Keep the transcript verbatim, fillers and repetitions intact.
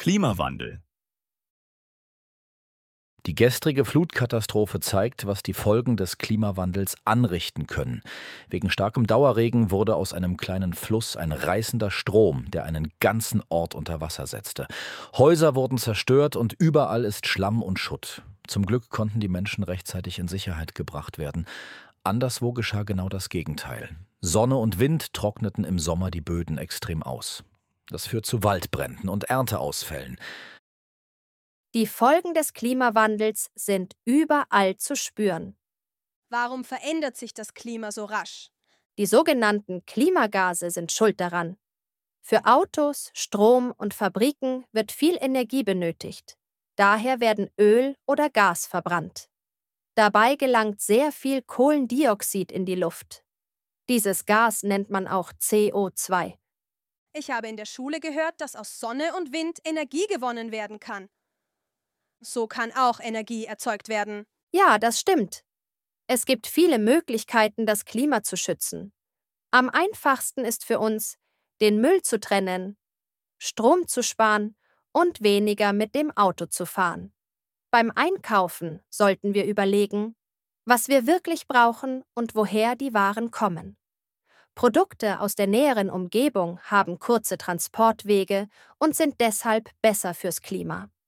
Klimawandel. Die gestrige Flutkatastrophe zeigt, was die Folgen des Klimawandels anrichten können. Wegen starkem Dauerregen wurde aus einem kleinen Fluss ein reißender Strom, der einen ganzen Ort unter Wasser setzte. Häuser wurden zerstört und überall ist Schlamm und Schutt. Zum Glück konnten die Menschen rechtzeitig in Sicherheit gebracht werden. Anderswo geschah genau das Gegenteil. Sonne und Wind trockneten im Sommer die Böden extrem aus. Das führt zu Waldbränden und Ernteausfällen. Die Folgen des Klimawandels sind überall zu spüren. Warum verändert sich das Klima so rasch? Die sogenannten Klimagase sind schuld daran. Für Autos, Strom und Fabriken wird viel Energie benötigt. Daher werden Öl oder Gas verbrannt. Dabei gelangt sehr viel Kohlendioxid in die Luft. Dieses Gas nennt man auch C O zwei. Ich habe in der Schule gehört, dass aus Sonne und Wind Energie gewonnen werden kann. So kann auch Energie erzeugt werden. Ja, das stimmt. Es gibt viele Möglichkeiten, das Klima zu schützen. Am einfachsten ist für uns, den Müll zu trennen, Strom zu sparen und weniger mit dem Auto zu fahren. Beim Einkaufen sollten wir überlegen, was wir wirklich brauchen und woher die Waren kommen. Produkte aus der näheren Umgebung haben kurze Transportwege und sind deshalb besser fürs Klima.